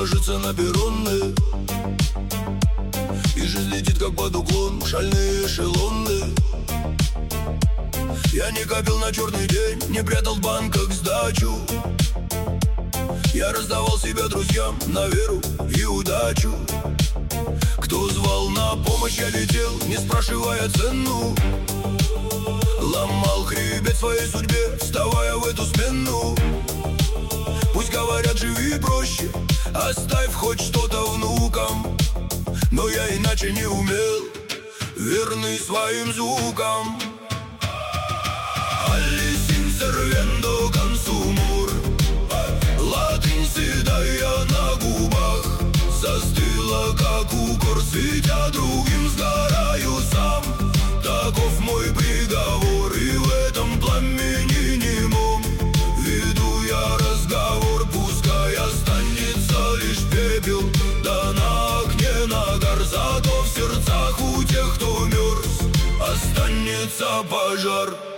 ложится на перроны, и жизнь летит как под уклон, шальные эшелоны. Я не копил на черный день, не прятал в банках сдачу. Я раздавал себя друзьям на веру и удачу. Кто звал на помощь, я летел, не спрашивая цену. Ломал хребет своей судьбе, вставая в эту смену. Пусть говорят, живи проще, оставь хоть что-то внукам. Но я иначе не умел, верный своим звукам. Алисин сервендо консумур. Латынь седая на губах застыла, как укор, светя другим, сгораю сам. Таков мой приговор, и в этом пламени немом веду я разговор. Пускай останется лишь пепел, да на окне нагар. Зато в сердцах у тех, кто мерз, останется пожар.